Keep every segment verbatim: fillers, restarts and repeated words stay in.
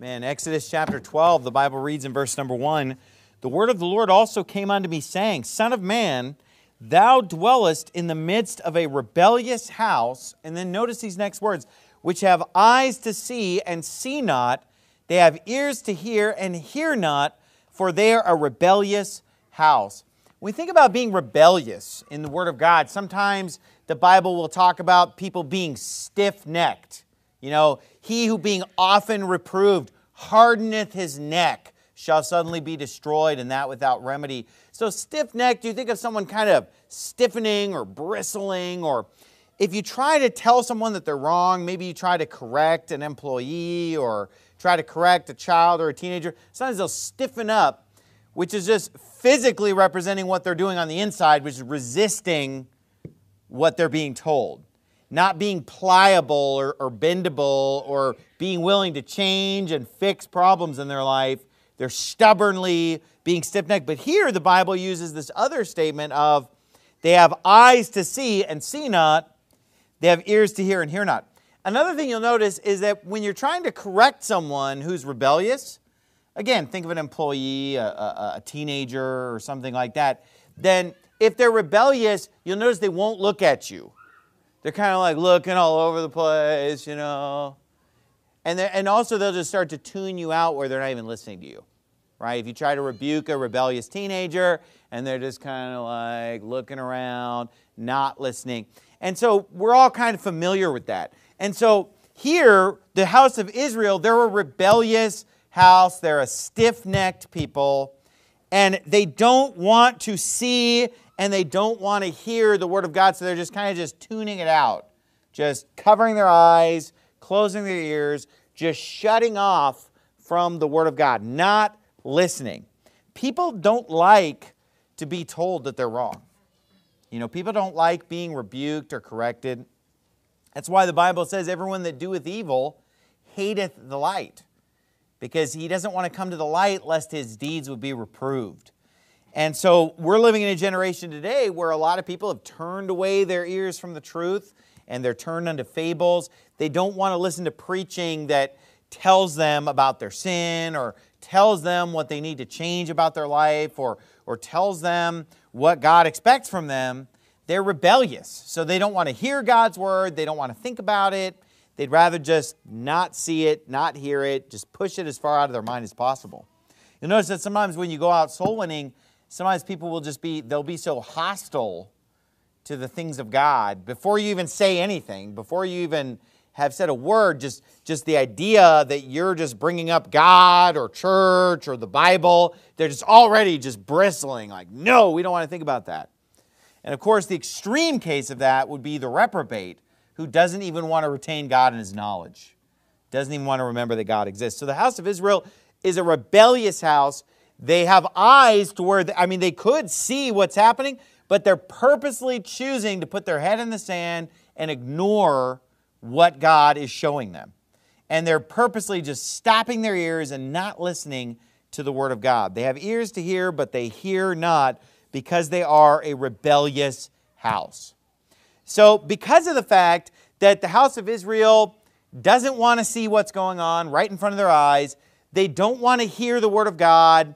Man, Exodus chapter twelve, the Bible reads in verse number one, "The word of the Lord also came unto me, saying, Son of man, thou dwellest in the midst of a rebellious house." And then notice these next words, "which have eyes to see and see not, they have ears to hear and hear not, for they are a rebellious house." When we think about being rebellious in the Word of God, sometimes the Bible will talk about people being stiff-necked. You know, he who being often reproved hardeneth his neck shall suddenly be destroyed, and that without remedy. So stiff-necked, you think of someone kind of stiffening or bristling, or if you try to tell someone that they're wrong, maybe you try to correct an employee or try to correct a child or a teenager, sometimes they'll stiffen up, which is just physically representing what they're doing on the inside, which is resisting what they're being told. Not being pliable or, or bendable or being willing to change and fix problems in their life. They're stubbornly being stiff-necked. But here the Bible uses this other statement of they have eyes to see and see not. They have ears to hear and hear not. Another thing you'll notice is that when you're trying to correct someone who's rebellious, again, think of an employee, a, a, a teenager or something like that, then if they're rebellious, you'll notice they won't look at you. They're kind of like looking all over the place, you know. And, and also they'll just start to tune you out where they're not even listening to you, right? If you try to rebuke a rebellious teenager and they're just kind of like looking around, not listening. And so we're all kind of familiar with that. And so here, the house of Israel, they're a rebellious house. They're a stiff-necked people. And they don't want to see and they don't want to hear the Word of God, so they're just kind of just tuning it out. Just covering their eyes, closing their ears, just shutting off from the Word of God, not listening. People don't like to be told that they're wrong. You know, people don't like being rebuked or corrected. That's why the Bible says, "Everyone that doeth evil hateth the light," because he doesn't want to come to the light lest his deeds would be reproved. And so we're living in a generation today where a lot of people have turned away their ears from the truth and they're turned unto fables. They don't want to listen to preaching that tells them about their sin or tells them what they need to change about their life or, or tells them what God expects from them. They're rebellious. So they don't want to hear God's word. They don't want to think about it. They'd rather just not see it, not hear it, just push it as far out of their mind as possible. You'll notice that sometimes when you go out soul winning, sometimes people will just be, they'll be so hostile to the things of God. Before you even say anything, before you even have said a word, just, just the idea that you're just bringing up God or church or the Bible, they're just already just bristling like, no, we don't want to think about that. And of course, the extreme case of that would be the reprobate who doesn't even want to retain God in his knowledge, doesn't even want to remember that God exists. So the house of Israel is a rebellious house. They have eyes to where, I mean, they could see what's happening, but they're purposely choosing to put their head in the sand and ignore what God is showing them. And they're purposely just stopping their ears and not listening to the Word of God. They have ears to hear, but they hear not because they are a rebellious house. So because of the fact that the house of Israel doesn't want to see what's going on right in front of their eyes, they don't want to hear the Word of God,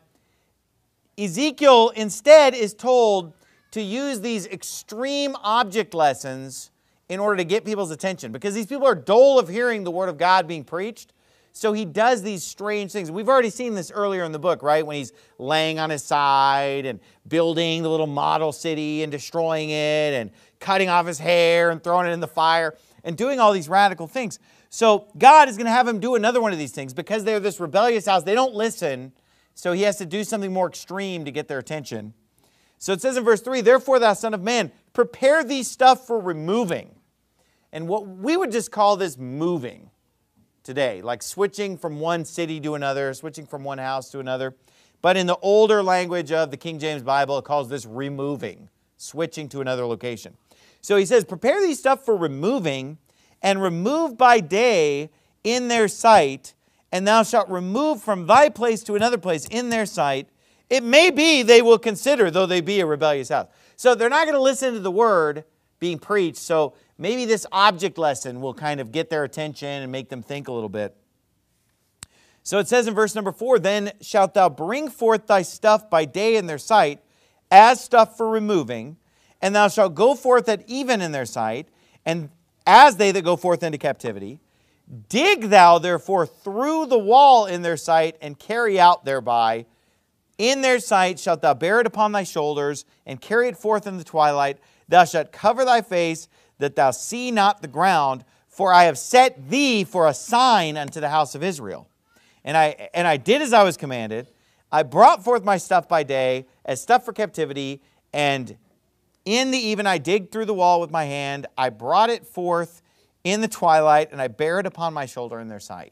Ezekiel instead is told to use these extreme object lessons in order to get people's attention, because these people are dull of hearing the Word of God being preached. So he does these strange things. We've already seen this earlier in the book, right? When he's laying on his side and building the little model city and destroying it and cutting off his hair and throwing it in the fire and doing all these radical things. So God is going to have him do another one of these things because they're this rebellious house. They don't listen. So he has to do something more extreme to get their attention. So it says in verse three, "Therefore, thou son of man, prepare thee stuff for removing." And what we would just call this moving today, like switching from one city to another, switching from one house to another. But in the older language of the King James Bible, it calls this removing, switching to another location. So he says, "Prepare thee stuff for removing, and remove by day in their sight, and thou shalt remove from thy place to another place in their sight. It may be they will consider, though they be a rebellious house." So they're not going to listen to the word being preached. So maybe this object lesson will kind of get their attention and make them think a little bit. So it says in verse number four, then shalt thou bring forth thy stuff by day in their sight, as stuff for removing, and thou shalt go forth at even in their sight, and as they that go forth into captivity. Dig thou therefore through the wall in their sight, and carry out thereby. In their sight shalt thou bear it upon thy shoulders, and carry it forth in the twilight. Thou shalt cover thy face, that thou see not the ground, for I have set thee for a sign unto the house of Israel. And I and I did as I was commanded. I brought forth my stuff by day, as stuff for captivity, and in the even I digged through the wall with my hand. I brought it forth in the twilight, and I bear it upon my shoulder in their sight.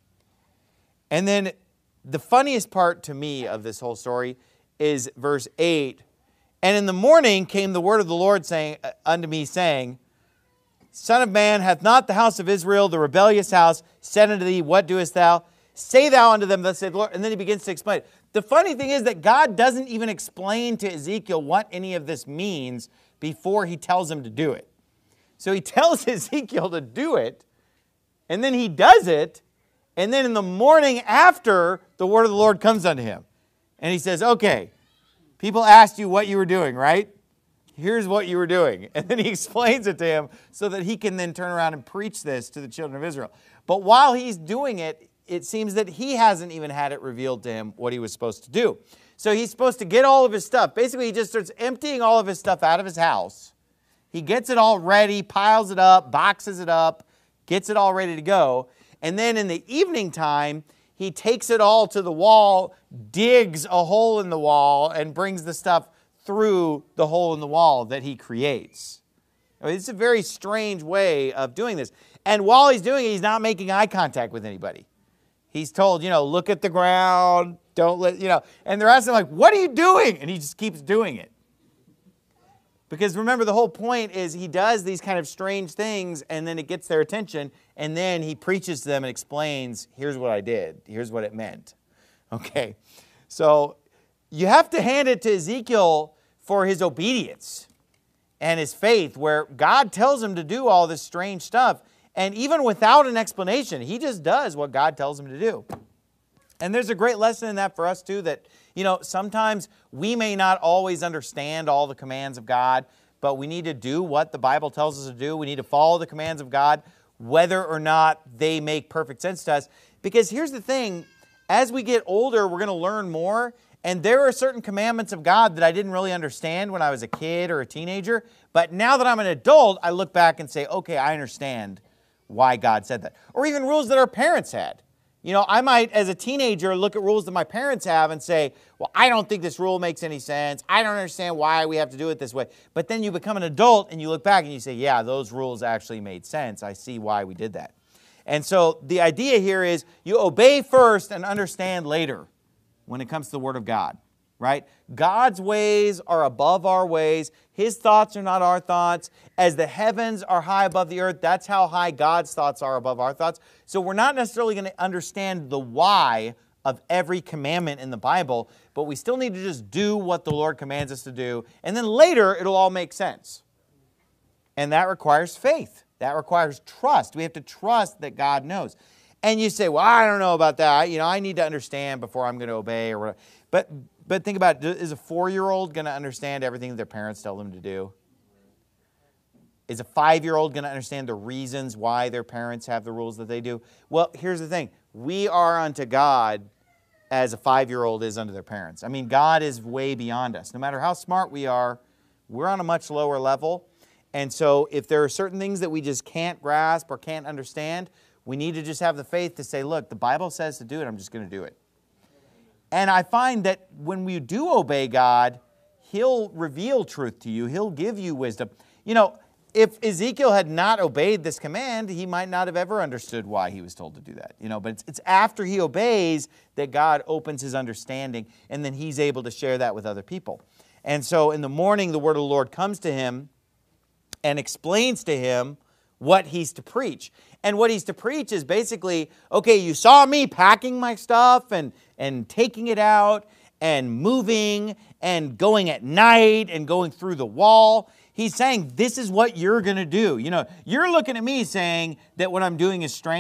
And then the funniest part to me of this whole story is verse eight. And in the morning came the word of the Lord saying unto me, saying, Son of man, hath not the house of Israel, the rebellious house, said unto thee, what doest thou? Say thou unto them, thus saith the Lord. And then he begins to explain it. The funny thing is that God doesn't even explain to Ezekiel what any of this means before he tells him to do it. So he tells Ezekiel to do it, and then he does it, and then in the morning after, the word of the Lord comes unto him. And he says, okay, people asked you what you were doing, right? Here's what you were doing. And then he explains it to him so that he can then turn around and preach this to the children of Israel. But while he's doing it, it seems that he hasn't even had it revealed to him what he was supposed to do. So he's supposed to get all of his stuff. Basically, he just starts emptying all of his stuff out of his house. He gets it all ready, piles it up, boxes it up, gets it all ready to go. And then in the evening time, he takes it all to the wall, digs a hole in the wall, and brings the stuff through the hole in the wall that he creates. I mean, it's a very strange way of doing this. And while he's doing it, he's not making eye contact with anybody. He's told, you know, look at the ground, don't let, you know, and they're asking like, what are you doing? And he just keeps doing it. Because remember, the whole point is he does these kind of strange things, and then it gets their attention, and then he preaches to them and explains, here's what I did, here's what it meant. Okay, so you have to hand it to Ezekiel for his obedience and his faith, where God tells him to do all this strange stuff, and even without an explanation, he just does what God tells him to do. And there's a great lesson in that for us too, that, you know, sometimes we may not always understand all the commands of God, but we need to do what the Bible tells us to do. We need to follow the commands of God, whether or not they make perfect sense to us. Because here's the thing, as we get older, we're going to learn more, and there are certain commandments of God that I didn't really understand when I was a kid or a teenager, but now that I'm an adult, I look back and say, okay, I understand why God said that. Or even rules that our parents had. You know, I might, as a teenager, look at rules that my parents have and say, well, I don't think this rule makes any sense. I don't understand why we have to do it this way. But then you become an adult and you look back and you say, yeah, those rules actually made sense. I see why we did that. And so the idea here is you obey first and understand later when it comes to the Word of God, right? God's ways are above our ways. His thoughts are not our thoughts. As the heavens are high above the earth, that's how high God's thoughts are above our thoughts. So we're not necessarily going to understand the why of every commandment in the Bible, but we still need to just do what the Lord commands us to do, and then later it'll all make sense. And that requires faith. That requires trust. We have to trust that God knows. And you say, well, I don't know about that. You know, I need to understand before I'm going to obey or whatever. But But think about it. Is a four-year-old going to understand everything that their parents tell them to do? Is a five-year-old going to understand the reasons why their parents have the rules that they do? Well, here's the thing. We are unto God as a five-year-old is unto their parents. I mean, God is way beyond us. No matter how smart we are, we're on a much lower level. And so if there are certain things that we just can't grasp or can't understand, we need to just have the faith to say, look, the Bible says to do it. I'm just going to do it. And I find that when we do obey God, He'll reveal truth to you. He'll give you wisdom. You know, if Ezekiel had not obeyed this command, he might not have ever understood why he was told to do that. You know, but it's, it's after he obeys that God opens his understanding, and then he's able to share that with other people. And so in the morning, the word of the Lord comes to him and explains to him what he's to preach. And what he's to preach is basically, okay, you saw me packing my stuff and, and taking it out and moving and going at night and going through the wall. He's saying, this is what you're going to do. You know, you're looking at me saying that what I'm doing is strange. Well,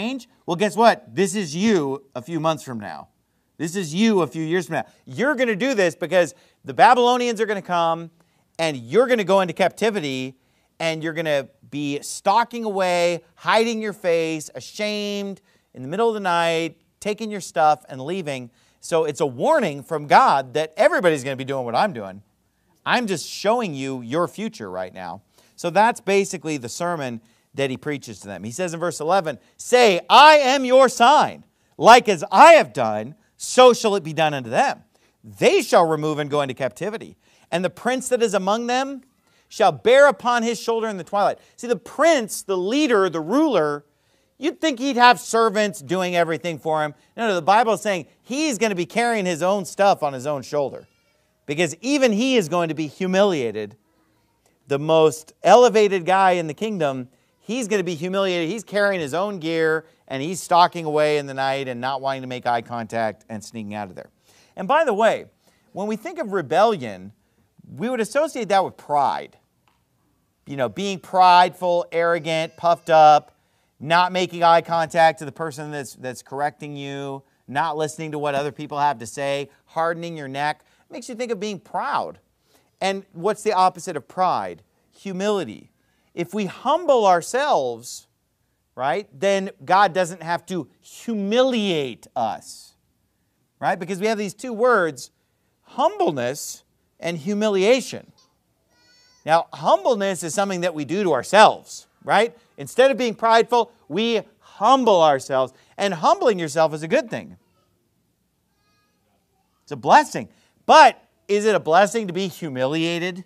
Well, guess what? This is you a few months from now. This is you a few years from now. You're going to do this because the Babylonians are going to come and you're going to go into captivity and you're going to be stalking away, hiding your face, ashamed, in the middle of the night, taking your stuff and leaving. So it's a warning from God that everybody's going to be doing what I'm doing. I'm just showing you your future right now. So that's basically the sermon that he preaches to them. He says in verse eleven, say, I am your sign. Like as I have done, so shall it be done unto them. They shall remove and go into captivity. And the prince that is among them shall bear upon his shoulder in the twilight. See, the prince, the leader, the ruler, you'd think he'd have servants doing everything for him. No, no, the Bible is saying he's going to be carrying his own stuff on his own shoulder. Because even he is going to be humiliated. The most elevated guy in the kingdom, he's going to be humiliated. He's carrying his own gear, and he's stalking away in the night and not wanting to make eye contact and sneaking out of there. And by the way, when we think of rebellion, we would associate that with pride. You know, being prideful, arrogant, puffed up, not making eye contact to the person that's, that's correcting you, not listening to what other people have to say, hardening your neck. It makes you think of being proud. And what's the opposite of pride? Humility. If we humble ourselves, right, then God doesn't have to humiliate us, right? Because we have these two words, humbleness and humiliation. Now, humbleness is something that we do to ourselves, right? Instead of being prideful, we humble ourselves. And humbling yourself is a good thing. It's a blessing. But is it a blessing to be humiliated?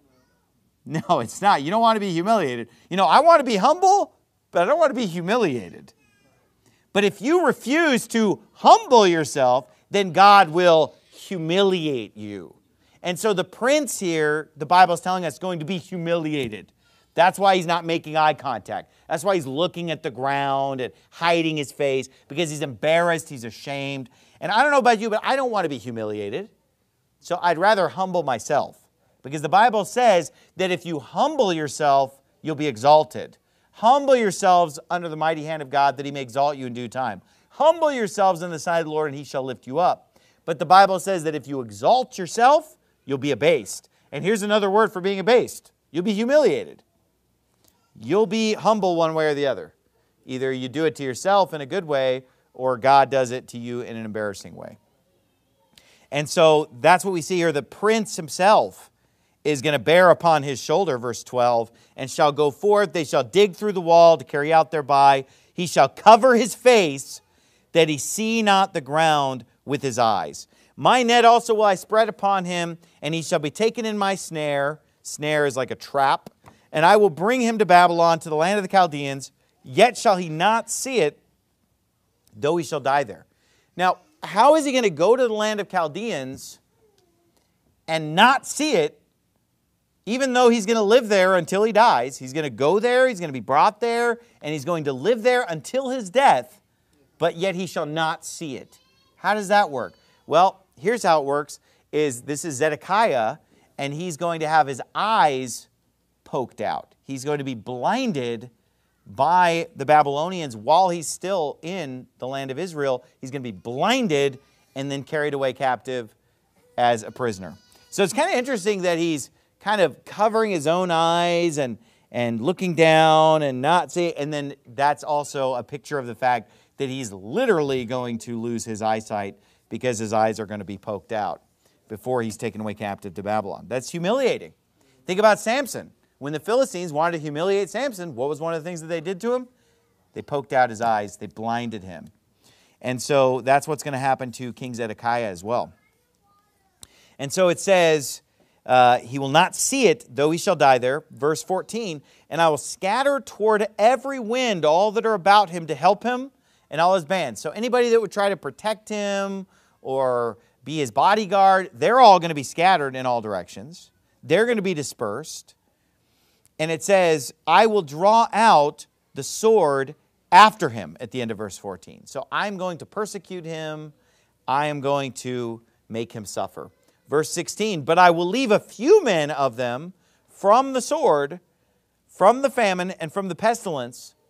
No, it's not. You don't want to be humiliated. You know, I want to be humble, but I don't want to be humiliated. But if you refuse to humble yourself, then God will humiliate you. And so the prince here, the Bible is telling us, is going to be humiliated. That's why he's not making eye contact. That's why he's looking at the ground and hiding his face, because he's embarrassed, he's ashamed. And I don't know about you, but I don't want to be humiliated. So I'd rather humble myself. Because the Bible says that if you humble yourself, you'll be exalted. Humble yourselves under the mighty hand of God, that he may exalt you in due time. Humble yourselves in the sight of the Lord, and he shall lift you up. But the Bible says that if you exalt yourself, you'll be abased. And here's another word for being abased. You'll be humiliated. You'll be humble one way or the other. Either you do it to yourself in a good way, or God does it to you in an embarrassing way. And so that's what we see here. The prince himself is going to bear upon his shoulder, verse twelve, and shall go forth. They shall dig through the wall to carry out thereby. He shall cover his face, that he see not the ground with his eyes. My net also will I spread upon him, and he shall be taken in my snare. Snare is like a trap. And I will bring him to Babylon, to the land of the Chaldeans. Yet shall he not see it, though he shall die there. Now, how is he going to go to the land of Chaldeans and not see it, even though he's going to live there until he dies? He's going to go there, he's going to be brought there, and he's going to live there until his death, but yet he shall not see it. How does that work? Well, here's how it works, is this is Zedekiah, and he's going to have his eyes poked out. He's going to be blinded by the Babylonians while he's still in the land of Israel. He's going to be blinded and then carried away captive as a prisoner. So it's kind of interesting that he's kind of covering his own eyes and, and looking down and not seeing. And then that's also a picture of the fact that he's literally going to lose his eyesight because his eyes are going to be poked out before he's taken away captive to Babylon. That's humiliating. Think about Samson. When the Philistines wanted to humiliate Samson, what was one of the things that they did to him? They poked out his eyes. They blinded him. And so that's what's going to happen to King Zedekiah as well. And so it says, uh, he will not see it, though he shall die there. Verse fourteen, and I will scatter toward every wind all that are about him to help him and all his bands. So anybody that would try to protect him or be his bodyguard, they're all going to be scattered in all directions. They're going to be dispersed. And it says, I will draw out the sword after him at the end of verse fourteen. So I'm going to persecute him. I am going to make him suffer. Verse sixteen, but I will leave a few men of them from the sword, from the famine, and from the pestilence,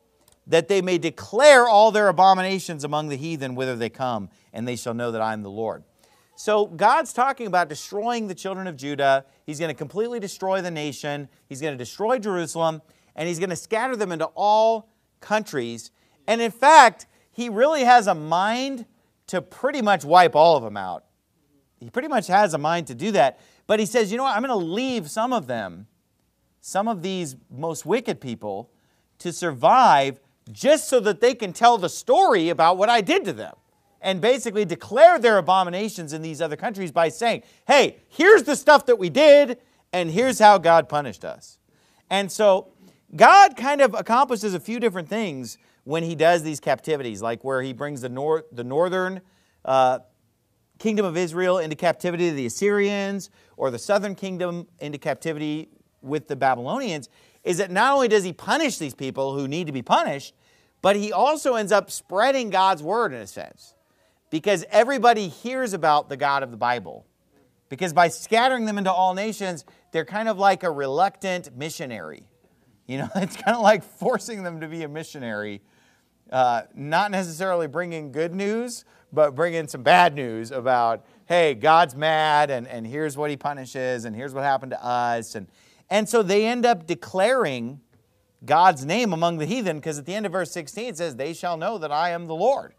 that they may declare all their abominations among the heathen whither they come, and they shall know that I am the Lord. So God's talking about destroying the children of Judah. He's going to completely destroy the nation. He's going to destroy Jerusalem, and he's going to scatter them into all countries. And in fact, he really has a mind to pretty much wipe all of them out. He pretty much has a mind to do that. But he says, you know what, I'm going to leave some of them, some of these most wicked people, to survive just so that they can tell the story about what I did to them. And basically declare their abominations in these other countries by saying, hey, here's the stuff that we did, and here's how God punished us. And so God kind of accomplishes a few different things when he does these captivities, like where he brings the, nor the northern uh, kingdom of Israel into captivity to the Assyrians, or the southern kingdom into captivity with the Babylonians, is that not only does he punish these people who need to be punished, but he also ends up spreading God's word in a sense. Because everybody hears about the God of the Bible. Because by scattering them into all nations, they're kind of like a reluctant missionary. You know, it's kind of like forcing them to be a missionary. Uh, not necessarily bringing good news, but bringing some bad news about, hey, God's mad, and, and here's what he punishes, and here's what happened to us. And, and so they end up declaring God's name among the heathen, because at the end of verse sixteen it says, they shall know that I am the Lord.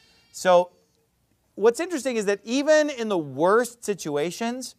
So what's interesting is that even in the worst situations,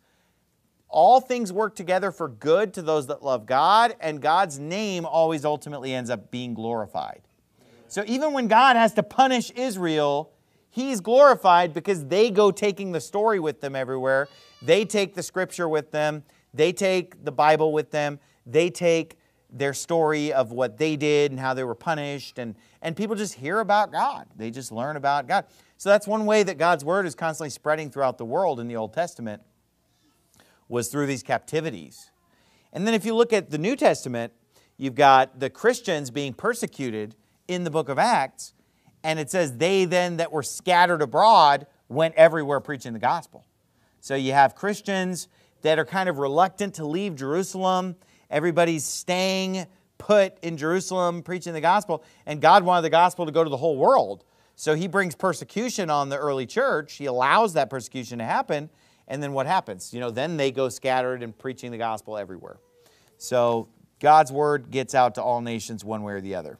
all things work together for good to those that love God, and God's name always ultimately ends up being glorified. So even when God has to punish Israel, he's glorified because they go taking the story with them everywhere. They take the scripture with them. They take the Bible with them. They take their story of what they did and how they were punished. And, and people just hear about God. They just learn about God. So that's one way that God's word is constantly spreading throughout the world in the Old Testament, was through these captivities. And then if you look at the New Testament, you've got the Christians being persecuted in the book of Acts, and it says they then that were scattered abroad went everywhere preaching the gospel. So you have Christians that are kind of reluctant to leave Jerusalem. Everybody's staying put in Jerusalem preaching the gospel, and God wanted the gospel to go to the whole world. So he brings persecution on the early church. He allows that persecution to happen. And then what happens? You know, then they go scattered and preaching the gospel everywhere. So God's word gets out to all nations one way or the other.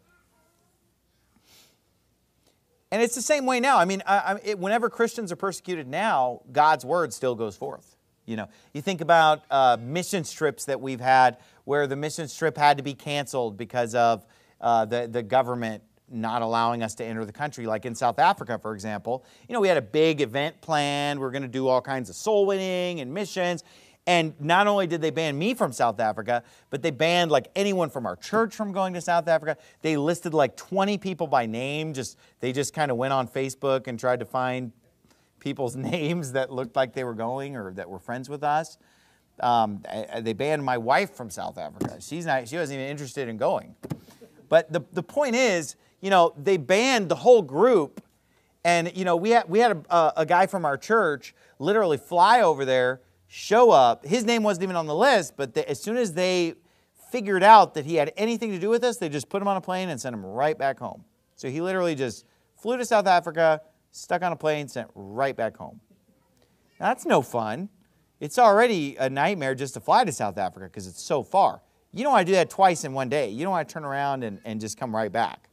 And it's the same way now. I mean, I, I, it, whenever Christians are persecuted now, God's word still goes forth. You know, you think about uh, mission trips that we've had where the mission trip had to be canceled because of uh, the, the government not allowing us to enter the country, like in South Africa, for example. You know, we had a big event planned. We're going to do all kinds of soul winning and missions. And not only did they ban me from South Africa, but they banned like anyone from our church from going to South Africa. They listed like twenty people by name. Just They just kind of went on Facebook and tried to find people's names that looked like they were going or that were friends with us. Um, they banned my wife from South Africa. She's not, she wasn't even interested in going. But the, the point is, you know, they banned the whole group. And, you know, we had, we had a, a guy from our church literally fly over there, show up. His name wasn't even on the list, but they, as soon as they figured out that he had anything to do with us, they just put him on a plane and sent him right back home. So he literally just flew to South Africa, stuck on a plane, sent right back home. Now, that's no fun. It's already a nightmare just to fly to South Africa because it's so far. You don't want to do that twice in one day. You don't want to turn around and, and just come right back.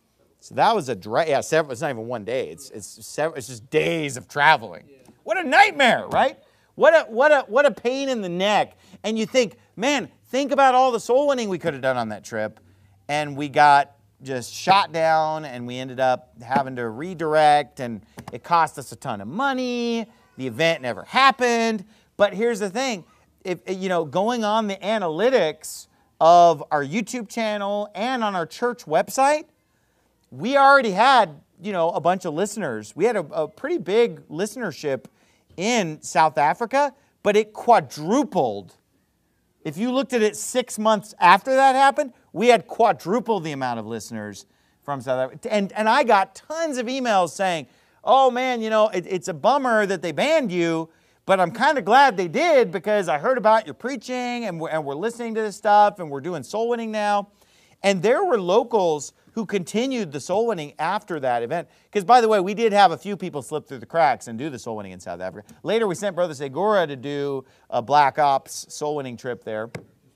So that was a dra- yeah, several, it's not even one day. It's it's several, it's just days of traveling. Yeah. What a nightmare, right? What a what a what a pain in the neck. And you think, man, think about all the soul winning we could have done on that trip, and we got just shot down, and we ended up having to redirect, and it cost us a ton of money. The event never happened. But here's the thing, if you know, going on the analytics of our YouTube channel and on our church website, we already had, you know, a bunch of listeners. We had a, a pretty big listenership in South Africa, but it quadrupled. If you looked at it six months after that happened, we had quadrupled the amount of listeners from South Africa. And, and I got tons of emails saying, oh man, you know, it, it's a bummer that they banned you, but I'm kind of glad they did because I heard about your preaching and we're, and we're listening to this stuff and we're doing soul winning now. And there were locals who continued the soul winning after that event. Because, by the way, we did have a few people slip through the cracks and do the soul winning in South Africa. Later, we sent Brother Segura to do a Black Ops soul winning trip there.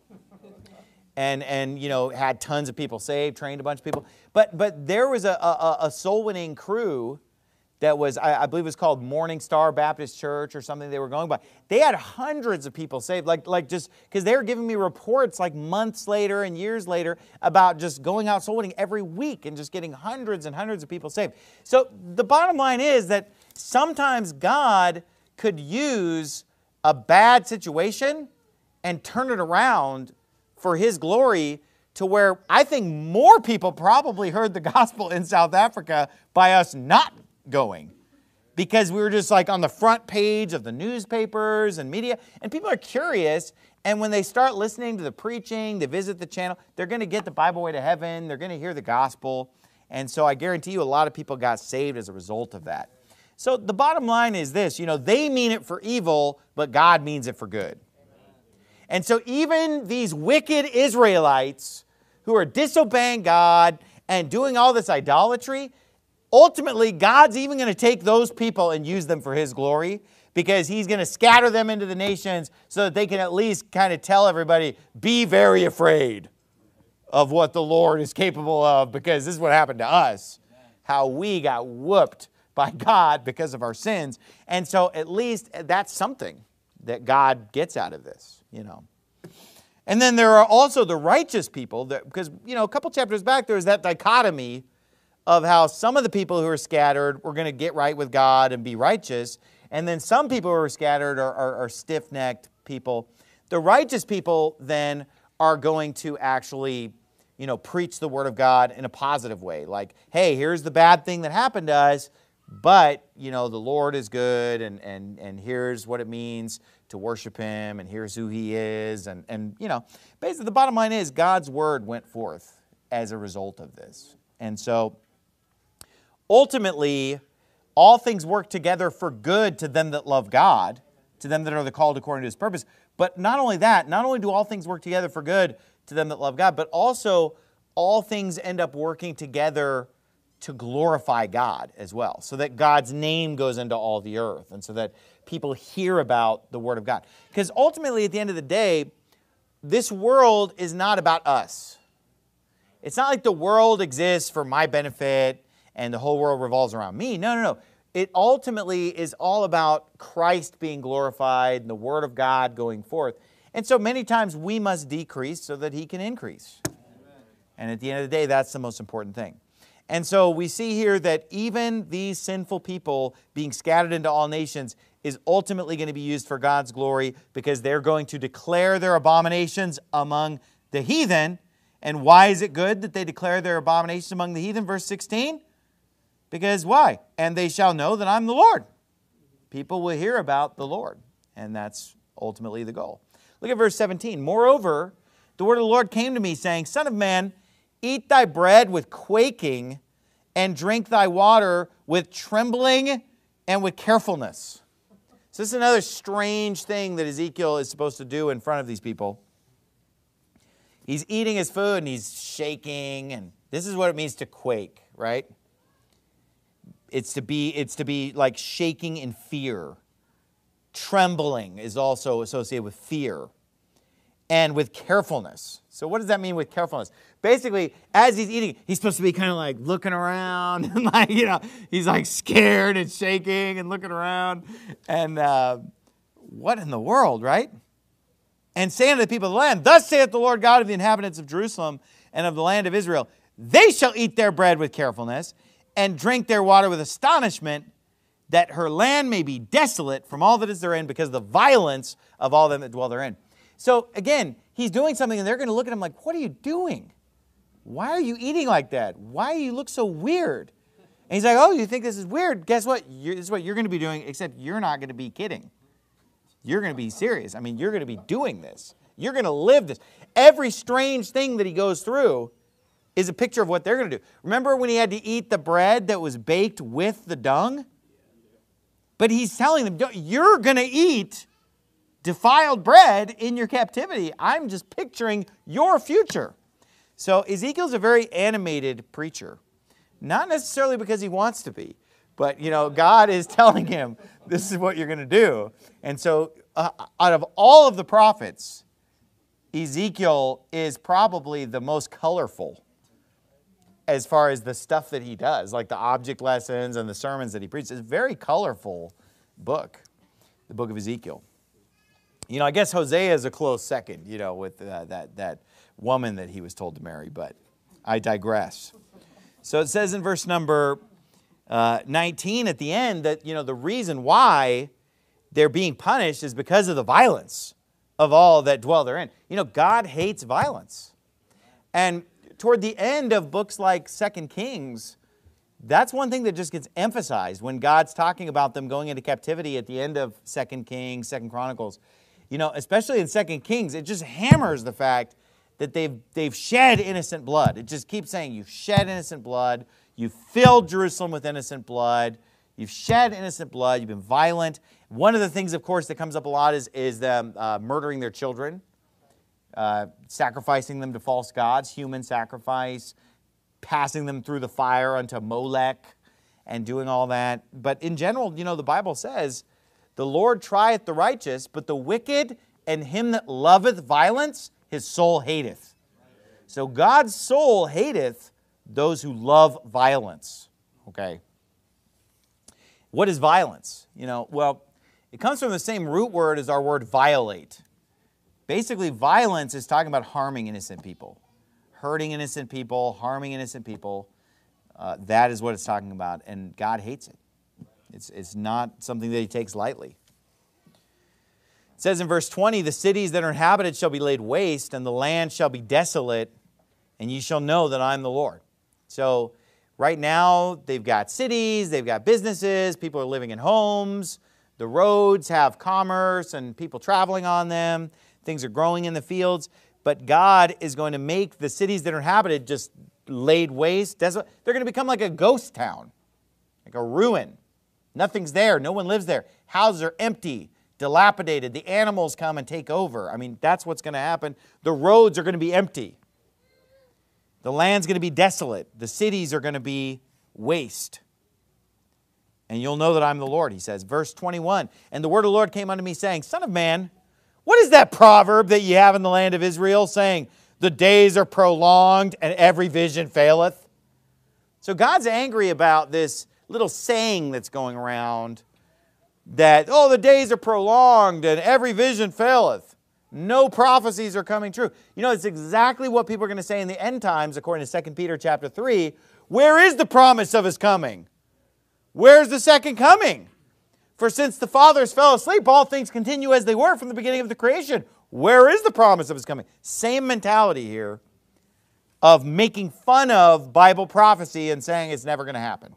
And, and you know, had tons of people saved, trained a bunch of people. But, but there was a, a, a soul winning crew that was, I, I believe it was called Morning Star Baptist Church or something they were going by. They had hundreds of people saved, like, like just, because they were giving me reports like months later and years later about just going out soul winning every week and just getting hundreds and hundreds of people saved. So the bottom line is that sometimes God could use a bad situation and turn it around for His glory, to where I think more people probably heard the gospel in South Africa by us not going, because we were just like on the front page of the newspapers and media, and people are curious, and when they start listening to the preaching, they visit the channel, they're going to get the Bible Way to Heaven, they're going to hear the gospel, and so I guarantee you a lot of people got saved as a result of that. So the bottom line is this, you know, they mean it for evil, but God means it for good. And so even these wicked Israelites who are disobeying God and doing all this idolatry, ultimately, God's even going to take those people and use them for His glory, because He's going to scatter them into the nations so that they can at least kind of tell everybody, be very afraid of what the Lord is capable of, because this is what happened to us, how we got whooped by God because of our sins. And so at least that's something that God gets out of this, you know. And then there are also the righteous people, that, because, you know, a couple chapters back, there was that dichotomy of how some of the people who are scattered were going to get right with God and be righteous, and then some people who are scattered are, are, are stiff-necked people. The righteous people then are going to actually, you know, preach the Word of God in a positive way. Like, hey, here's the bad thing that happened to us, but, you know, the Lord is good, and, and, and here's what it means to worship Him, and here's who He is, and, and, you know, basically the bottom line is God's Word went forth as a result of this. And so ultimately, all things work together for good to them that love God, to them that are the called according to His purpose. But not only that, not only do all things work together for good to them that love God, but also all things end up working together to glorify God as well, so that God's name goes into all the earth, and so that people hear about the Word of God. Because ultimately, at the end of the day, this world is not about us. It's not like the world exists for my benefit and the whole world revolves around me. No, no, no. It ultimately is all about Christ being glorified and the Word of God going forth. And so many times we must decrease so that He can increase. Amen. And at the end of the day, that's the most important thing. And so we see here that even these sinful people being scattered into all nations is ultimately going to be used for God's glory, because they're going to declare their abominations among the heathen. And why is it good that they declare their abominations among the heathen? Verse sixteen. Because why? And they shall know that I'm the Lord. People will hear about the Lord. And that's ultimately the goal. Look at verse seventeen. Moreover, the word of the Lord came to me, saying, Son of man, eat thy bread with quaking, and drink thy water with trembling and with carefulness. So this is another strange thing that Ezekiel is supposed to do in front of these people. He's eating his food and he's shaking, and this is what it means to quake, right? It's to be, it's to be like shaking in fear. Trembling is also associated with fear and with carefulness. So what does that mean with carefulness? Basically, as he's eating, he's supposed to be kind of like looking around and like, you know, he's like scared and shaking and looking around. And uh, what in the world, right? And saying to the people of the land, Thus saith the Lord God of the inhabitants of Jerusalem and of the land of Israel, they shall eat their bread with carefulness and drink their water with astonishment, that her land may be desolate from all that is therein, because of the violence of all them that dwell therein. So again, he's doing something, and they're going to look at him like, what are you doing? Why are you eating like that? Why do you look so weird? And he's like, oh, you think this is weird? Guess what? You're, this is what you're going to be doing, except you're not going to be kidding. You're going to be serious. I mean, you're going to be doing this. You're going to live this. Every strange thing that he goes through is a picture of what they're going to do. Remember when he had to eat the bread that was baked with the dung? But he's telling them, you're going to eat defiled bread in your captivity. I'm just picturing your future. So Ezekiel's a very animated preacher. Not necessarily because he wants to be, but, you know, God is telling him, this is what you're going to do. And so uh, out of all of the prophets, Ezekiel is probably the most colorful as far as the stuff that he does, like the object lessons and the sermons that he preaches. It's a very colorful book, the book of Ezekiel. You know, I guess Hosea is a close second, you know, with uh, that, that woman that he was told to marry, but I digress. So it says in verse number uh, nineteen at the end that, you know, the reason why they're being punished is because of the violence of all that dwell therein. You know, God hates violence. And toward the end of books like Second Kings, that's one thing that just gets emphasized when God's talking about them going into captivity at the end of Second Kings, Second Chronicles. You know, especially in Second Kings, it just hammers the fact that they've, they've shed innocent blood. It just keeps saying, you've shed innocent blood, you've filled Jerusalem with innocent blood, you've shed innocent blood, you've been violent. One of the things, of course, that comes up a lot is, is them uh, murdering their children, uh, sacrificing them to false gods, human sacrifice, passing them through the fire unto Molech, and doing all that. But in general, you know, the Bible says, the Lord trieth the righteous, but the wicked and him that loveth violence, his soul hateth. So God's soul hateth those who love violence. Okay. What is violence? You know, well, it comes from the same root word as our word violate. Basically, violence is talking about harming innocent people. Hurting innocent people, harming innocent people. Uh, that is what it's talking about, and God hates it. It's, it's not something that he takes lightly. It says in verse twenty, the cities that are inhabited shall be laid waste, and the land shall be desolate, and ye shall know that I am the Lord. So right now, they've got cities, they've got businesses, people are living in homes, the roads have commerce and people traveling on them, things are growing in the fields, but God is going to make the cities that are inhabited just laid waste, desolate. They're going to become like a ghost town, like a ruin. Nothing's there. No one lives there. Houses are empty, dilapidated. The animals come and take over. I mean, that's what's going to happen. The roads are going to be empty. The land's going to be desolate. The cities are going to be waste. And you'll know that I'm the Lord, he says. Verse twenty-one, and the word of the Lord came unto me, saying, Son of man, what is that proverb that ye have in the land of Israel, saying, the days are prolonged and every vision faileth? So God's angry about this little saying that's going around that, oh, the days are prolonged and every vision faileth. No prophecies are coming true. You know, it's exactly what people are going to say in the end times, according to Second Peter chapter three. Where is the promise of his coming? Where's the second coming? For since the fathers fell asleep, all things continue as they were from the beginning of the creation. Where is the promise of his coming? Same mentality here of making fun of Bible prophecy and saying it's never going to happen.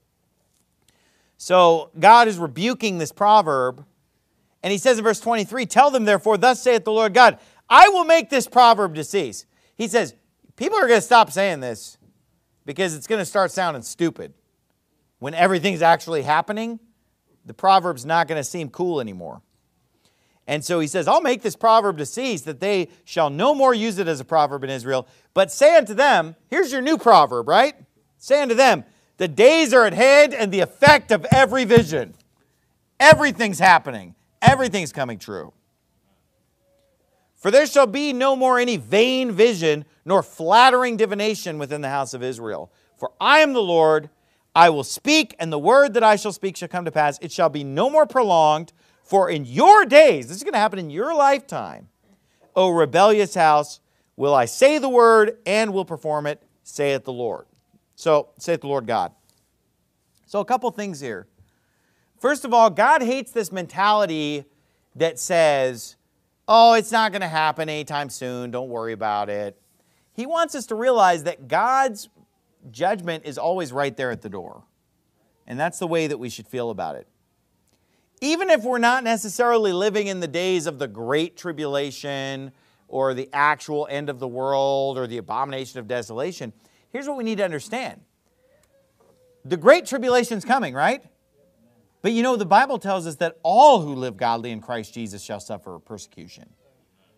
So God is rebuking this proverb, and he says in verse twenty-three, tell them therefore, thus saith the Lord God, I will make this proverb to cease. He says, people are going to stop saying this because it's going to start sounding stupid. When everything's actually happening, the proverb's not going to seem cool anymore. And so he says, I'll make this proverb to cease, that they shall no more use it as a proverb in Israel. But say unto them, here's your new proverb, right? Say unto them, the days are at hand and the effect of every vision. Everything's happening. Everything's coming true. For there shall be no more any vain vision, nor flattering divination within the house of Israel. For I am the Lord, I will speak, and the word that I shall speak shall come to pass. It shall be no more prolonged, for in your days, this is going to happen in your lifetime, O rebellious house, will I say the word and will perform it, saith the Lord. So, saith the Lord God. So a couple things here. First of all, God hates this mentality that says, oh, it's not going to happen anytime soon, don't worry about it. He wants us to realize that God's judgment is always right there at the door. And that's the way that we should feel about it. Even if we're not necessarily living in the days of the Great Tribulation or the actual end of the world or the abomination of desolation, here's what we need to understand. The Great Tribulation is coming, right? But you know, the Bible tells us that all who live godly in Christ Jesus shall suffer persecution.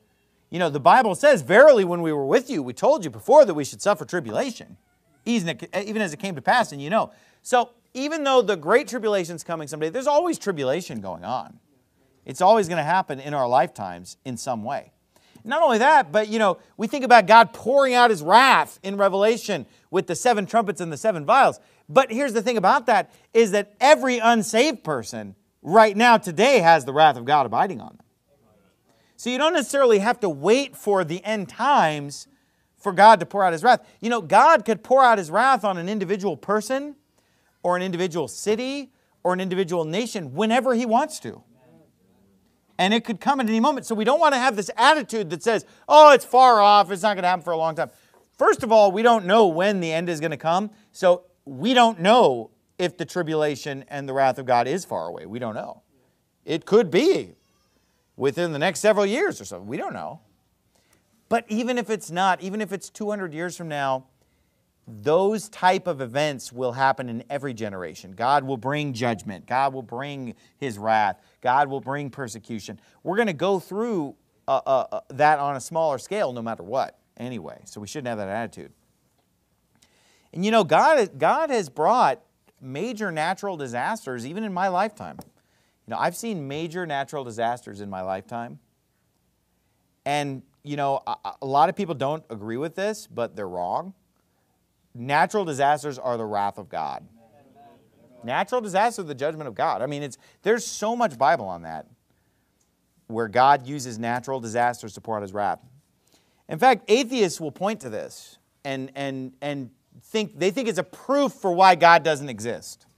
You know, the Bible says, verily, when we were with you, we told you before that we should suffer tribulation, even as it came to pass, and you know. So even though the great tribulation is coming someday, there's always tribulation going on. It's always going to happen in our lifetimes in some way. Not only that, but, you know, we think about God pouring out His wrath in Revelation with the seven trumpets and the seven vials. But here's the thing about that, is that every unsaved person right now today has the wrath of God abiding on them. So you don't necessarily have to wait for the end times for God to pour out His wrath. You know, God could pour out His wrath on an individual person or an individual city or an individual nation whenever He wants to. And it could come at any moment. So we don't want to have this attitude that says, oh, it's far off, it's not going to happen for a long time. First of all, we don't know when the end is going to come. So we don't know if the tribulation and the wrath of God is far away. We don't know. It could be within the next several years or so. We don't know. But even if it's not, even if it's two hundred years from now, those type of events will happen in every generation. God will bring judgment. God will bring His wrath. God will bring persecution. We're going to go through uh, uh, uh, that on a smaller scale no matter what anyway. So we shouldn't have that attitude. And you know, God, God has brought major natural disasters even in my lifetime. You know, I've seen major natural disasters in my lifetime. And, you know, a, a lot of people don't agree with this, but they're wrong. Natural disasters are the wrath of God. Natural disasters are the judgment of God. I mean, it's there's so much Bible on that, where God uses natural disasters to pour out His wrath. In fact, atheists will point to this and, and, and think they think it's a proof for why God doesn't exist.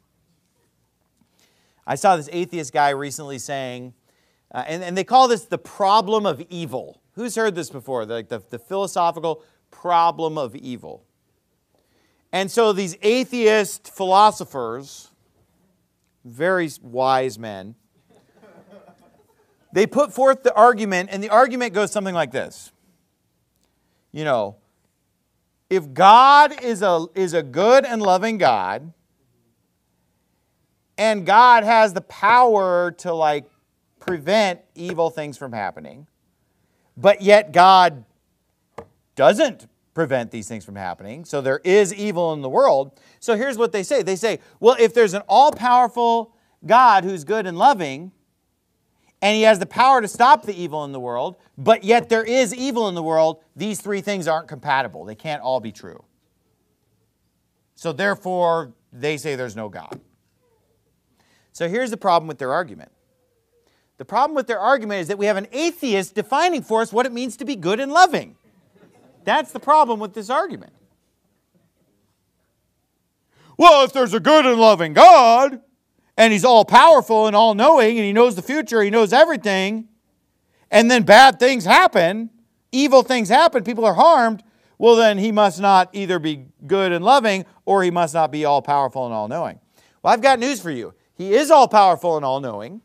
I saw this atheist guy recently saying, uh, and, and they call this the problem of evil. Who's heard this before? The, like the, the philosophical problem of evil. And so these atheist philosophers, very wise men, they put forth the argument, and the argument goes something like this. You know, if God is a, is a good and loving God, and God has the power to, like, prevent evil things from happening, but yet God doesn't prevent these things from happening, so there is evil in the world. So here's what they say. They say, well, if there's an all-powerful God who's good and loving, and He has the power to stop the evil in the world, but yet there is evil in the world, these three things aren't compatible. They can't all be true. So therefore, they say there's no God. So here's the problem with their argument. The problem with their argument is that we have an atheist defining for us what it means to be good and loving. That's the problem with this argument. Well, if there's a good and loving God, and He's all-powerful and all-knowing, and He knows the future, He knows everything, and then bad things happen, evil things happen, people are harmed, well then He must not either be good and loving, or He must not be all-powerful and all-knowing. Well, I've got news for you. He is all-powerful and all-knowing.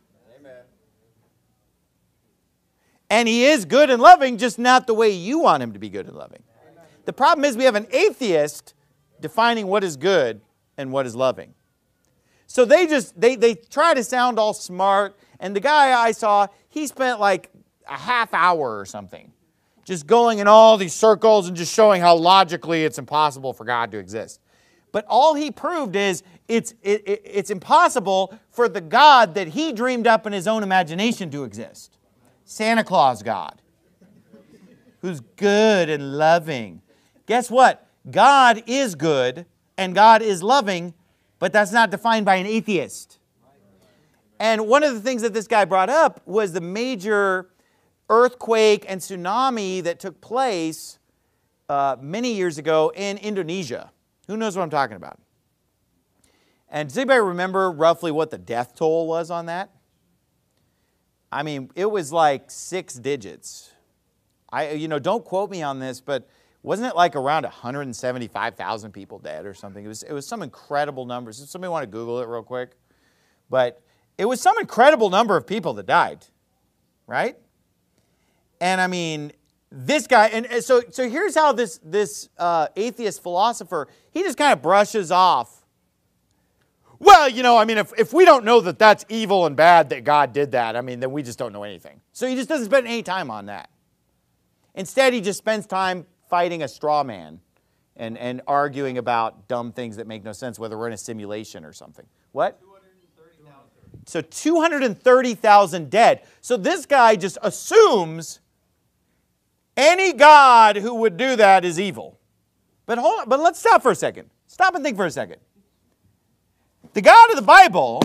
And He is good and loving, just not the way you want Him to be good and loving. The problem is we have an atheist defining what is good and what is loving. So they just, they, they try to sound all smart. And the guy I saw, he spent like a half hour or something just going in all these circles and just showing how logically it's impossible for God to exist. But all he proved is it's, it, it, it's impossible for the God that he dreamed up in his own imagination to exist. Santa Claus God, who's good and loving. Guess what? God is good and God is loving, but that's not defined by an atheist. And one of the things that this guy brought up was the major earthquake and tsunami that took place uh, many years ago in Indonesia. Who knows what I'm talking about? And does anybody remember roughly what the death toll was on that? I mean, it was like six digits. I, you know, don't quote me on this, but wasn't it like around one hundred seventy-five thousand people dead or something? It was, it was some incredible numbers. If somebody want to Google it real quick. But it was some incredible number of people that died, right? And I mean, this guy, and so, so here's how this, this uh, atheist philosopher, he just kind of brushes off. Well, you know, I mean, if, if we don't know that that's evil and bad that God did that, I mean, then we just don't know anything. So he just doesn't spend any time on that. Instead, he just spends time fighting a straw man and, and arguing about dumb things that make no sense, whether we're in a simulation or something. What? So two hundred thirty thousand dead. So this guy just assumes any God who would do that is evil. But hold on, but let's stop for a second. Stop and think for a second. The God of the Bible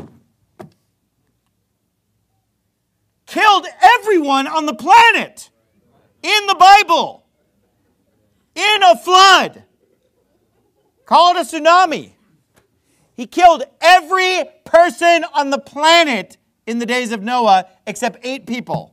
killed everyone on the planet in the Bible in a flood. Call it a tsunami. He killed every person on the planet in the days of Noah except eight people.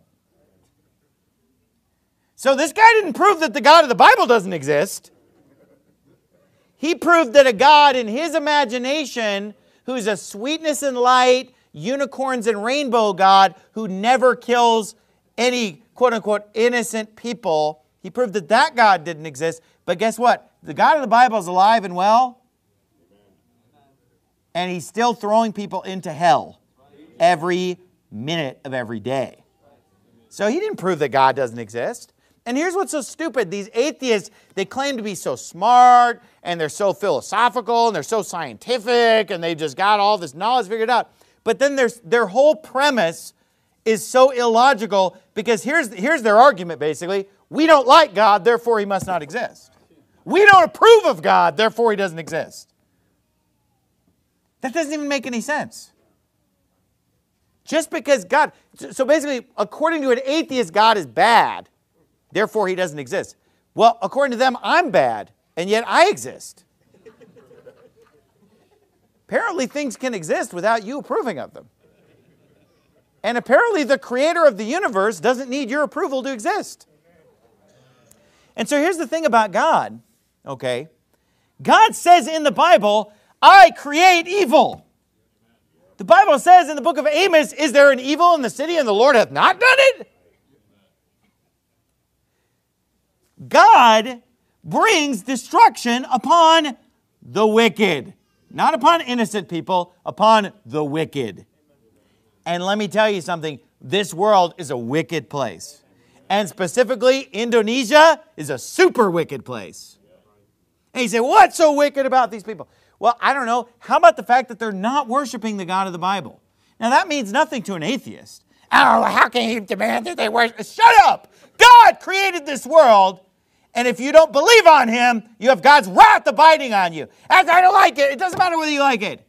So this guy didn't prove that the God of the Bible doesn't exist. He proved that a God in his imagination, who's a sweetness and light, unicorns and rainbow God, who never kills any quote-unquote innocent people, he proved that that God didn't exist. But guess what? The God of the Bible is alive and well. And he's still throwing people into hell every minute of every day. So he didn't prove that God doesn't exist. And here's what's so stupid. These atheists, they claim to be so smart, and they're so philosophical, and they're so scientific, and they just got all this knowledge figured out. But then there's, their whole premise is so illogical, because here's, here's their argument, basically. We don't like God, therefore he must not exist. We don't approve of God, therefore he doesn't exist. That doesn't even make any sense. Just because God, so basically, according to an atheist, God is bad, therefore he doesn't exist. Well, according to them, I'm bad, and yet I exist. Apparently things can exist without you approving of them. And apparently the creator of the universe doesn't need your approval to exist. And so here's the thing about God, okay? God says in the Bible, I create evil. The Bible says in the book of Amos, is there an evil in the city and the Lord hath not done it? God brings destruction upon the wicked. Not upon innocent people, upon the wicked. And let me tell you something, this world is a wicked place. And specifically, Indonesia is a super wicked place. And you say, what's so wicked about these people? Well, I don't know. How about the fact that they're not worshiping the God of the Bible? Now, that means nothing to an atheist. Oh, how can he demand that they worship? Shut up! God created this world, and if you don't believe on him, you have God's wrath abiding on you. And I don't like it. It doesn't matter whether you like it.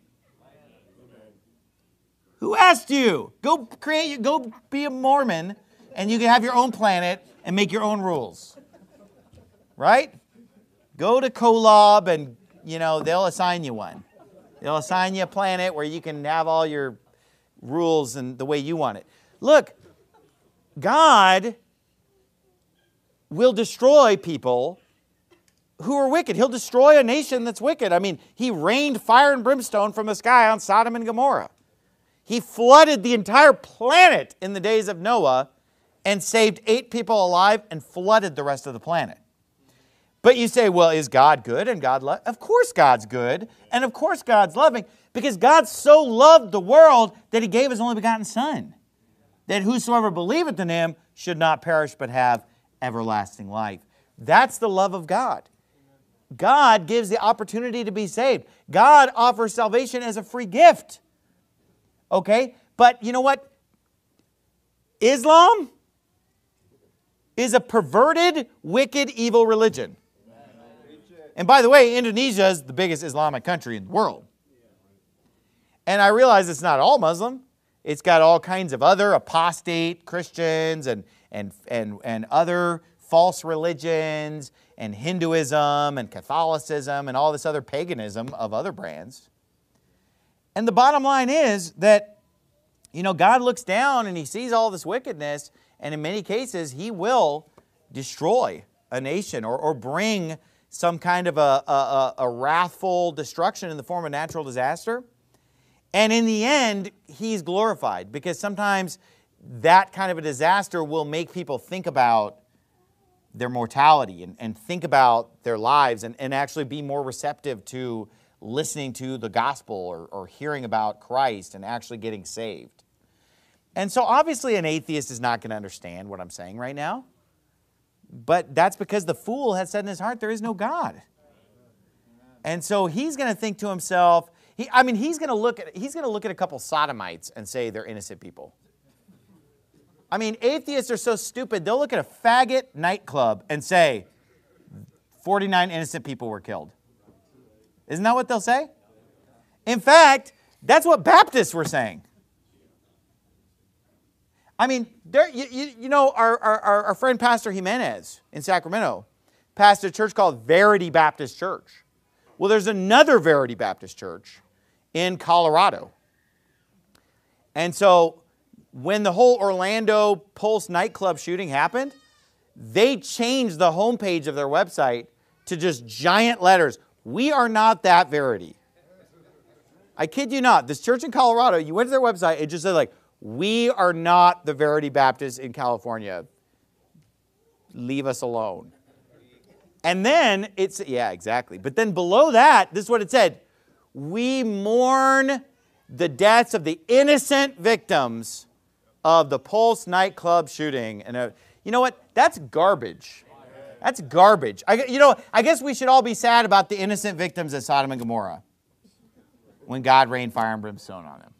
Who asked you? Go create, go be a Mormon, and you can have your own planet and make your own rules. Right? Go to Kolob and, you know, they'll assign you one. They'll assign you a planet where you can have all your rules and the way you want it. Look, God will destroy people who are wicked. He'll destroy a nation that's wicked. I mean, he rained fire and brimstone from the sky on Sodom and Gomorrah. He flooded the entire planet in the days of Noah and saved eight people alive and flooded the rest of the planet. But you say, well, is God good and God love? Of course God's good, and of course God's loving, because God so loved the world that he gave his only begotten Son, that whosoever believeth in him should not perish but have everlasting life. That's the love of God. God gives the opportunity to be saved. God offers salvation as a free gift. Okay? But you know what? Islam is a perverted, wicked, evil religion. And by the way, Indonesia is the biggest Islamic country in the world. And I realize it's not all Muslim. It's got all kinds of other apostate Christians and, and, and, and other false religions and Hinduism and Catholicism and all this other paganism of other brands. And the bottom line is that, you know, God looks down and he sees all this wickedness, and in many cases he will destroy a nation or, or bring some kind of a, a, a wrathful destruction in the form of natural disaster. And in the end, he's glorified, because sometimes that kind of a disaster will make people think about their mortality and, and think about their lives and, and actually be more receptive to listening to the gospel or, or hearing about Christ and actually getting saved. And so obviously an atheist is not going to understand what I'm saying right now. But that's because the fool has said in his heart, there is no God. And so he's going to think to himself, he, I mean, he's going to look at he's going to look at a couple sodomites and say they're innocent people. I mean, atheists are so stupid, they'll look at a faggot nightclub and say, forty-nine innocent people were killed. Isn't that what they'll say? In fact, that's what Baptists were saying. I mean, there, you, you, you know, our, our, our friend Pastor Jimenez in Sacramento pastored a church called Verity Baptist Church. Well, there's another Verity Baptist Church in Colorado. And so when the whole Orlando Pulse nightclub shooting happened, they changed the homepage of their website to just giant letters. We are not that Verity. I kid you not. This church in Colorado, you went to their website, it just said like, we are not the Verity Baptist in California. Leave us alone. And then it's, yeah, exactly. But then below that, this is what it said. We mourn the deaths of the innocent victims of the Pulse nightclub shooting. And uh, you know what? That's garbage. That's garbage. I, you know, I guess we should all be sad about the innocent victims of Sodom and Gomorrah when God rained fire and brimstone on them.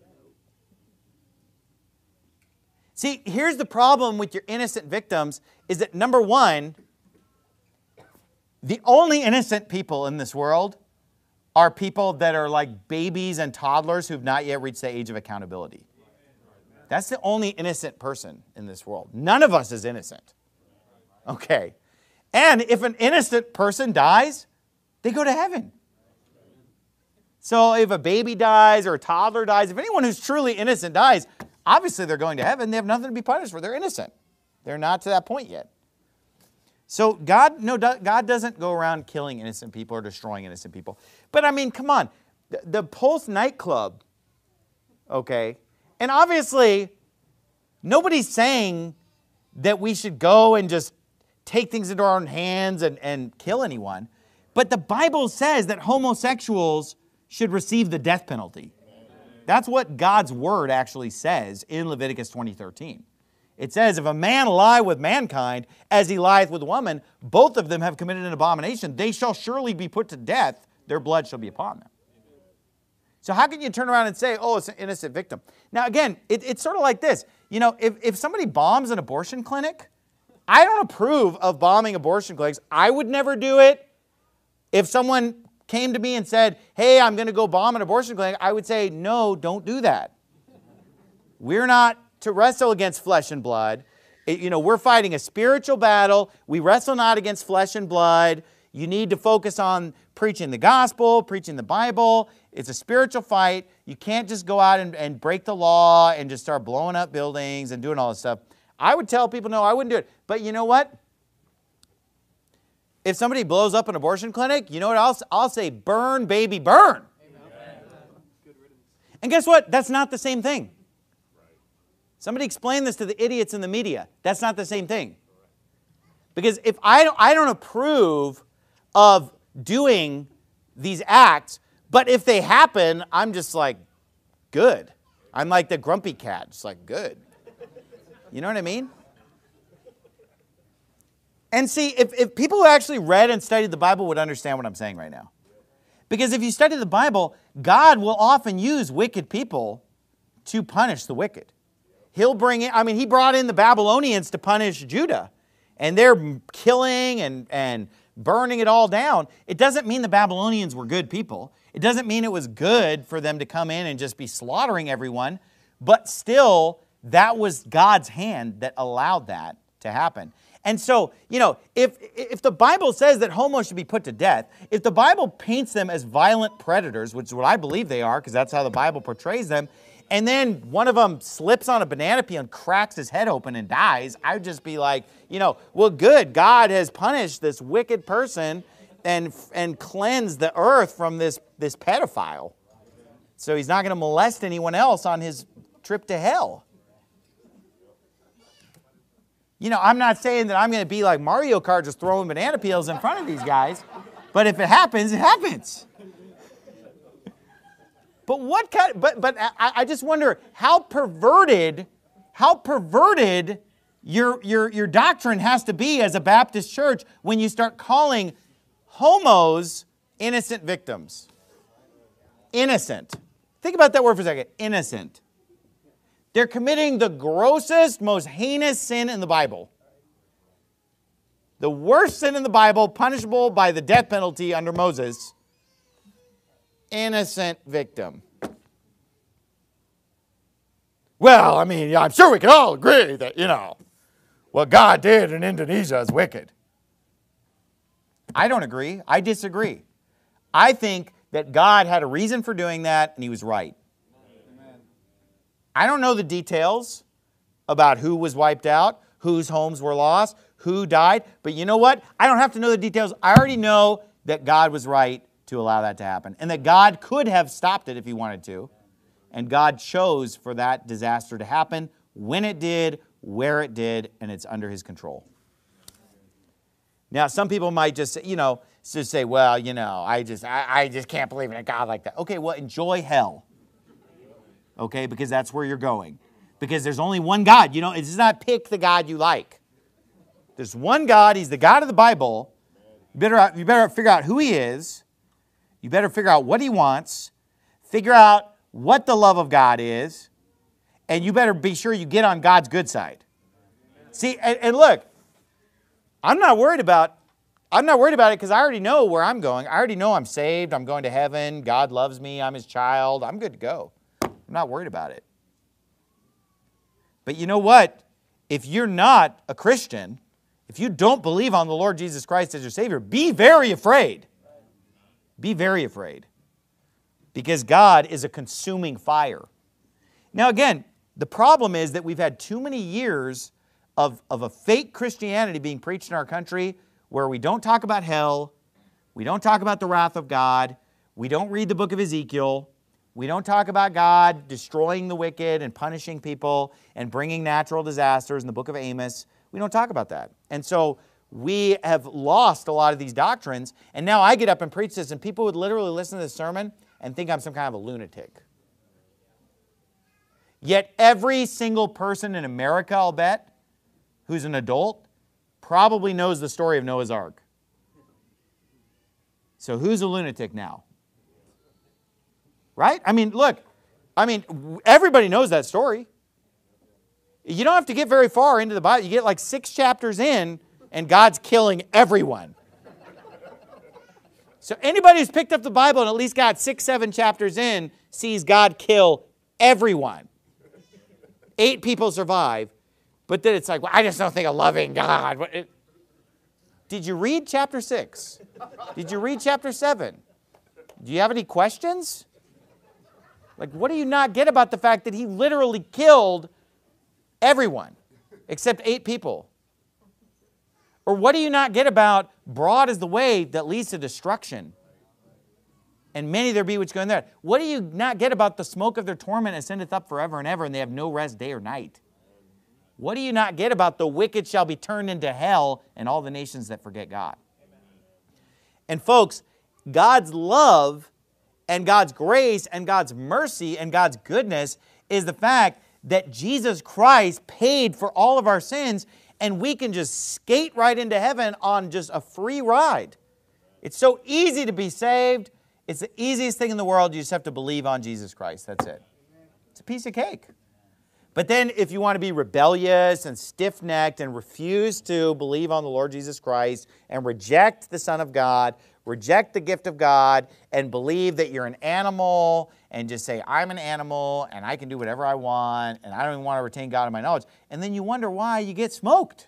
See, here's the problem with your innocent victims is that, number one, the only innocent people in this world are people that are like babies and toddlers who've not yet reached the age of accountability. That's the only innocent person in this world. None of us is innocent. Okay. And if an innocent person dies, they go to heaven. So if a baby dies or a toddler dies, if anyone who's truly innocent dies, obviously they're going to heaven. They have nothing to be punished for. They're innocent. They're not to that point yet. So God, no, God doesn't go around killing innocent people or destroying innocent people. But I mean, come on. The, the Pulse nightclub, okay, and obviously nobody's saying that we should go and just take things into our own hands and, and kill anyone. But the Bible says that homosexuals should receive the death penalty. That's what God's word actually says in Leviticus twenty thirteen. It says, if a man lie with mankind as he lieth with woman, both of them have committed an abomination. They shall surely be put to death. Their blood shall be upon them. So how can you turn around and say, oh, it's an innocent victim? Now, again, it, it's sort of like this. You know, if, if somebody bombs an abortion clinic, I don't approve of bombing abortion clinics. I would never do it. If someone came to me and said, hey, I'm going to go bomb an abortion clinic, I would say, no, don't do that. We're not to wrestle against flesh and blood. It, you know, we're fighting a spiritual battle. We wrestle not against flesh and blood. You need to focus on preaching the gospel, preaching the Bible. It's a spiritual fight. You can't just go out and, and break the law and just start blowing up buildings and doing all this stuff. I would tell people, no, I wouldn't do it. But you know what? If somebody blows up an abortion clinic, you know what else? I'll say, burn, baby, burn. Amen. And guess what? That's not the same thing. Somebody explain this to the idiots in the media. That's not the same thing. Because if I don't, I don't approve of doing these acts, but if they happen, I'm just like, good. I'm like the grumpy cat, just like, good. You know what I mean? And see, if, if people who actually read and studied the Bible would understand what I'm saying right now. Because if you study the Bible, God will often use wicked people to punish the wicked. He'll bring in, I mean, he brought in the Babylonians to punish Judah. And they're killing and, and burning it all down. It doesn't mean the Babylonians were good people. It doesn't mean it was good for them to come in and just be slaughtering everyone. But still, that was God's hand that allowed that to happen. And so, you know, if, if the Bible says that homos should be put to death, if the Bible paints them as violent predators, which is what I believe they are, because that's how the Bible portrays them, and then one of them slips on a banana peel and cracks his head open and dies, I would just be like, you know, well, good. God has punished this wicked person and, and cleansed the earth from this, this pedophile. So he's not going to molest anyone else on his trip to hell. You know, I'm not saying that I'm going to be like Mario Kart just throwing banana peels in front of these guys. But if it happens, it happens. But what kind, but, but I, I just wonder how perverted, how perverted Your, your, your doctrine has to be, as a Baptist church, when you start calling homos innocent victims. Innocent. Think about that word for a second. Innocent. They're committing the grossest, most heinous sin in the Bible. The worst sin in the Bible, punishable by the death penalty under Moses. Innocent victim. Well, I mean, yeah, I'm sure we can all agree that, you know, what God did in Indonesia is wicked. I don't agree. I disagree. I think that God had a reason for doing that, and he was right. Amen. I don't know the details about who was wiped out, whose homes were lost, who died, but you know what? I don't have to know the details. I already know that God was right to allow that to happen, and that God could have stopped it if he wanted to, and God chose for that disaster to happen when it did, where it did, and it's under his control. Now, some people might just, you know, just say, well, you know, I just, I, I just can't believe in a God like that. Okay, well, enjoy hell. Okay, because that's where you're going. Because there's only one God. You know, it's not pick the God you like. There's one God. He's the God of the Bible. You better, you better figure out who he is. You better figure out what he wants. Figure out what the love of God is. And you better be sure you get on God's good side. See, and, and look, I'm not worried about, I'm not worried about it because I already know where I'm going. I already know I'm saved. I'm going to heaven. God loves me. I'm his child. I'm good to go. I'm not worried about it. But you know what? If you're not a Christian, if you don't believe on the Lord Jesus Christ as your Savior, be very afraid. Be very afraid. Because God is a consuming fire. Now again, the problem is that we've had too many years of, of a fake Christianity being preached in our country where we don't talk about hell, we don't talk about the wrath of God, we don't read the book of Ezekiel, we don't talk about God destroying the wicked and punishing people and bringing natural disasters in the book of Amos. We don't talk about that. And so we have lost a lot of these doctrines, and now I get up and preach this, and people would literally listen to this sermon and think I'm some kind of a lunatic. Yet every single person in America, I'll bet, who's an adult, probably knows the story of Noah's Ark. So who's a lunatic now? Right? I mean, look, I mean, everybody knows that story. You don't have to get very far into the Bible. You get like six chapters in, and God's killing everyone. So anybody who's picked up the Bible and at least got six, seven chapters in sees God kill everyone. Eight people survive. But then it's like, well, I just don't think a loving God. It, did you read chapter six? Did you read chapter seven? Do you have any questions? Like, what do you not get about the fact that he literally killed everyone except eight people? Or what do you not get about broad is the way that leads to destruction, and many there be which go in there? What do you not get about the smoke of their torment ascendeth up forever and ever, and they have no rest day or night? What do you not get about the wicked shall be turned into hell and all the nations that forget God? And folks, God's love and God's grace and God's mercy and God's goodness is the fact that Jesus Christ paid for all of our sins, and we can just skate right into heaven on just a free ride. It's so easy to be saved. It's the easiest thing in the world. You just have to believe on Jesus Christ. That's it. It's a piece of cake. But then if you want to be rebellious and stiff-necked and refuse to believe on the Lord Jesus Christ and reject the Son of God, reject the gift of God, and believe that you're an animal and just say, I'm an animal and I can do whatever I want and I don't even want to retain God in my knowledge, and then you wonder why you get smoked.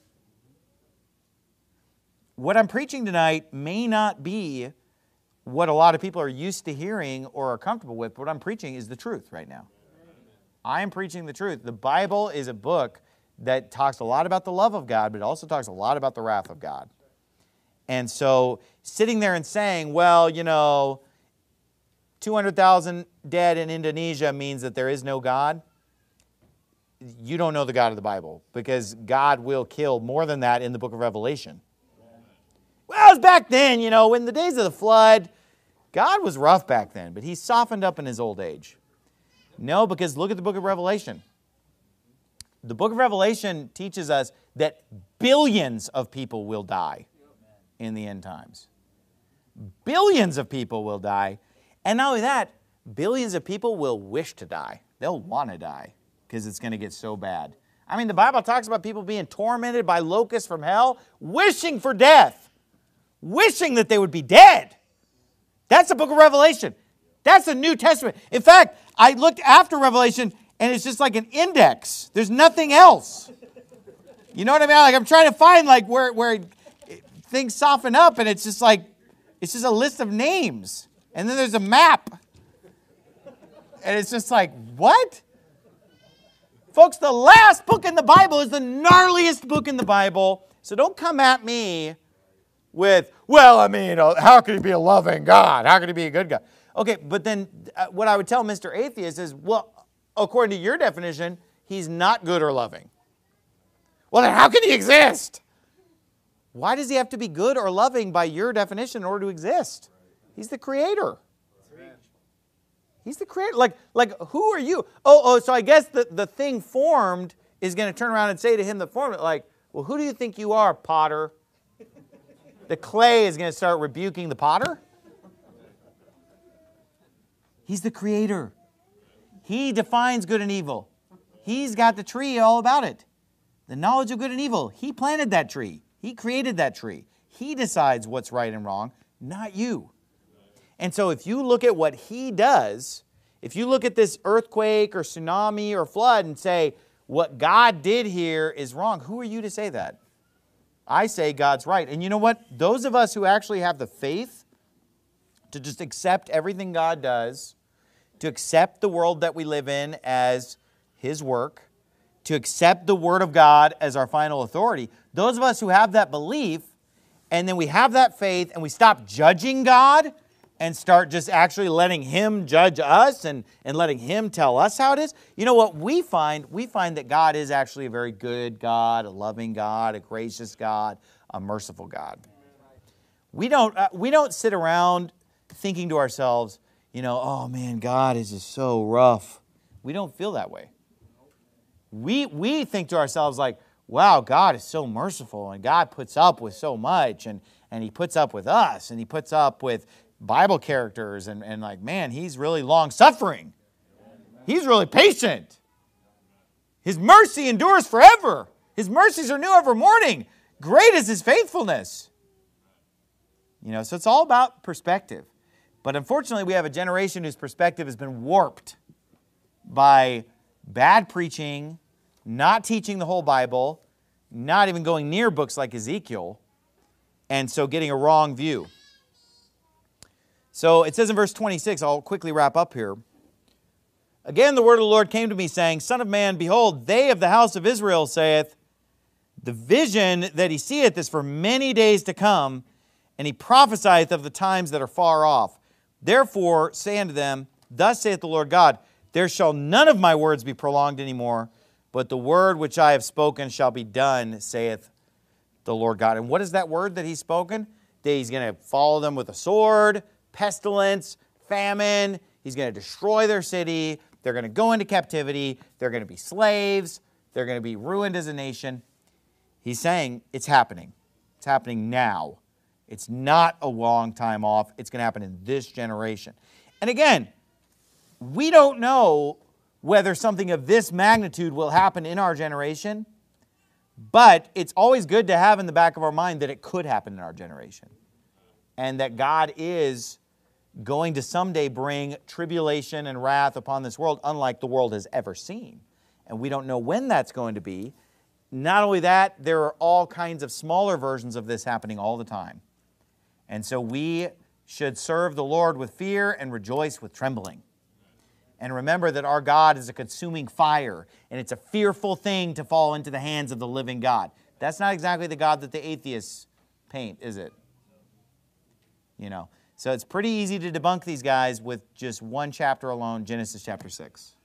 What I'm preaching tonight may not be what a lot of people are used to hearing or are comfortable with, but what I'm preaching is the truth right now. I am preaching the truth. The Bible is a book that talks a lot about the love of God, but it also talks a lot about the wrath of God. And so sitting there and saying, well, you know, two hundred thousand dead in Indonesia means that there is no God, you don't know the God of the Bible, because God will kill more than that in the book of Revelation. Well, it was back then, you know, in the days of the flood, God was rough back then, but he softened up in his old age. No, because look at the book of Revelation. The book of Revelation teaches us that billions of people will die in the end times. Billions of people will die. And not only that, billions of people will wish to die. They'll want to die because it's going to get so bad. I mean, the Bible talks about people being tormented by locusts from hell, wishing for death, wishing that they would be dead. That's the book of Revelation. That's the New Testament. In fact, I looked after Revelation, and it's just like an index. There's nothing else. You know what I mean? Like I'm trying to find like where, where things soften up, and it's just like, it's just a list of names. And then there's a map. And it's just like, what? Folks, the last book in the Bible is the gnarliest book in the Bible. So don't come at me with, well, I mean, how could he be a loving God? How could he be a good God? Okay, but then uh, what I would tell Mister Atheist is, well, according to your definition, he's not good or loving. Well, then how can he exist? Why does he have to be good or loving by your definition in order to exist? He's the creator. He's the creator. Like, like who are you? Oh, oh, so I guess the, the thing formed is going to turn around and say to him that formed it, like, well, who do you think you are, potter? The clay is going to start rebuking the potter? He's the creator. He defines good and evil. He's got the tree all about it. The knowledge of good and evil. He planted that tree. He created that tree. He decides what's right and wrong, not you. And so if you look at what he does, if you look at this earthquake or tsunami or flood and say, what God did here is wrong, who are you to say that? I say God's right. And you know what? Those of us who actually have the faith to just accept everything God does, to accept the world that we live in as His work, to accept the Word of God as our final authority, those of us who have that belief, and then we have that faith, and we stop judging God, and start just actually letting Him judge us and, and letting Him tell us how it is, you know what we find? We find that God is actually a very good God, a loving God, a gracious God, a merciful God. We don't, uh, we don't sit around thinking to ourselves, you know, oh man, God is just so rough. We don't feel that way. We, we think to ourselves like, wow, God is so merciful, and God puts up with so much, and, and He puts up with us, and He puts up with Bible characters, and, and like, man, He's really long-suffering. He's really patient. His mercy endures forever. His mercies are new every morning. Great is His faithfulness. You know, so it's all about perspective. But unfortunately, we have a generation whose perspective has been warped by bad preaching, not teaching the whole Bible, not even going near books like Ezekiel, and so getting a wrong view. So it says in verse twenty-six, I'll quickly wrap up here. Again, the word of the Lord came to me, saying, Son of man, behold, they of the house of Israel saith, the vision that he seeth is for many days to come, and he prophesieth of the times that are far off. Therefore say unto them, Thus saith the Lord God, there shall none of my words be prolonged any more, but the word which I have spoken shall be done, saith the Lord God. And what is that word that He's spoken? That He's going to follow them with a sword, pestilence, famine. He's going to destroy their city. They're going to go into captivity. They're going to be slaves. They're going to be ruined as a nation. He's saying it's happening. It's happening now. It's not a long time off. It's going to happen in this generation. And again, we don't know whether something of this magnitude will happen in our generation, but it's always good to have in the back of our mind that it could happen in our generation, and that God is going to someday bring tribulation and wrath upon this world unlike the world has ever seen. And we don't know when that's going to be. Not only that, there are all kinds of smaller versions of this happening all the time. And so we should serve the Lord with fear and rejoice with trembling. And remember that our God is a consuming fire, and it's a fearful thing to fall into the hands of the living God. That's not exactly the God that the atheists paint, is it? You know, so it's pretty easy to debunk these guys with just one chapter alone, Genesis chapter six.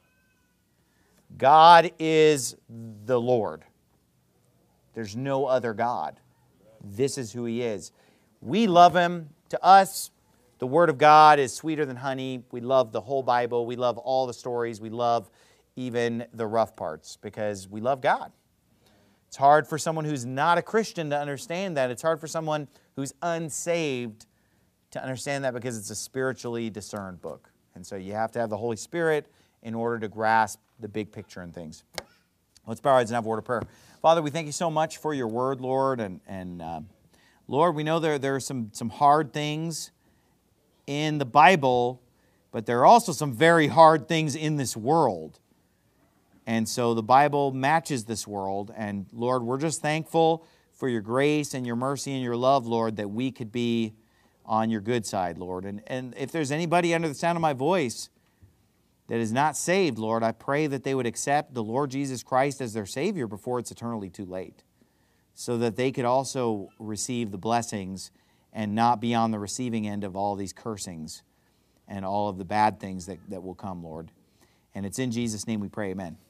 God is the Lord. There's no other God. This is who He is. We love Him. To us, the Word of God is sweeter than honey. We love the whole Bible. We love all the stories. We love even the rough parts, because we love God. It's hard for someone who's not a Christian to understand that. It's hard for someone who's unsaved to understand that, because it's a spiritually discerned book. And so you have to have the Holy Spirit in order to grasp the big picture and things. Let's bow our heads and have a word of prayer. Father, we thank you so much for your word, Lord. And, and uh, Lord, we know there, there are some, some hard things in the Bible, but there are also some very hard things in this world. And so the Bible matches this world. And Lord, we're just thankful for your grace and your mercy and your love, Lord, that we could be on your good side, Lord. And, and if there's anybody under the sound of my voice that is not saved, Lord, I pray that they would accept the Lord Jesus Christ as their Savior before it's eternally too late, so that they could also receive the blessings and not be on the receiving end of all these cursings and all of the bad things that, that will come, Lord. And it's in Jesus' name we pray, amen.